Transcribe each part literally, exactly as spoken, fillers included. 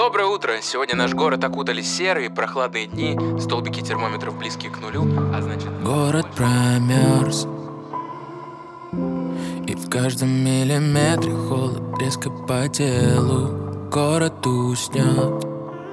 Доброе утро! Сегодня наш город окутали серые прохладные дни, столбики термометров близкие к нулю, а значит... Город промерз, и в каждом миллиметре холод резко по телу. Город уснет,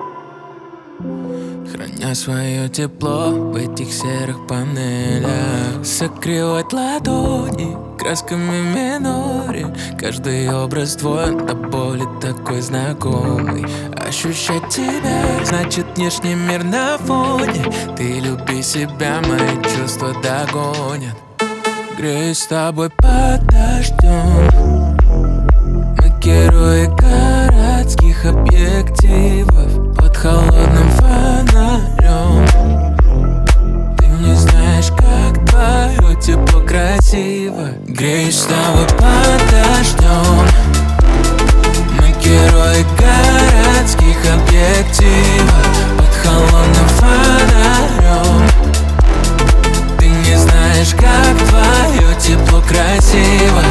храня свое тепло в этих серых панелях. Согревать ладони красками в миноре. Каждый образ твой до боли такой знакомый. Ощущать тебя значит внешний мир на фоне. Ты люби себя, мои чувства догонят. Греюсь с тобой под дождем. Мы герои городских объективов под холодным фонарем. Ты не знаешь, как твое тепло красиво. Греюсь с тобой под дождем. Мы герои городских объективов под холодным фонарем. Ты не знаешь, как твое тепло красиво.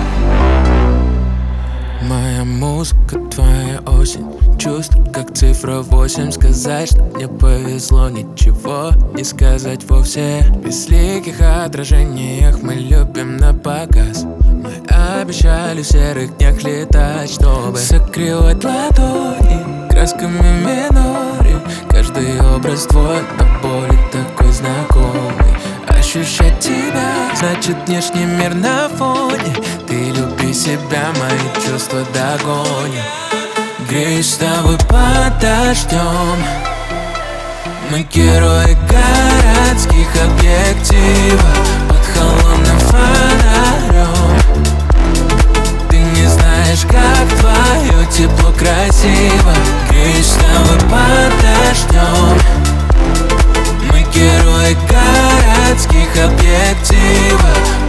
Моя музыка, твоя осень. Чувство, как цифра восемь. Сказать, что мне повезло, ничего не сказать вовсе. В безликих отражениях мы любим на показ. Мы обещали в серых днях летать, чтобы согревать ладони красками в миноре. Каждый образ твой до боли такой знакомый. Ощущать тебя значит внешний мир на фоне. Ты люби себя, мои чувства догонят. Греюсь с тобой под дождем. Мы герои городских объективов под холодным фонарем. Ты не знаешь, как твое тепло красиво. Греюсь с тобой под дождем. Мы герои городских объективов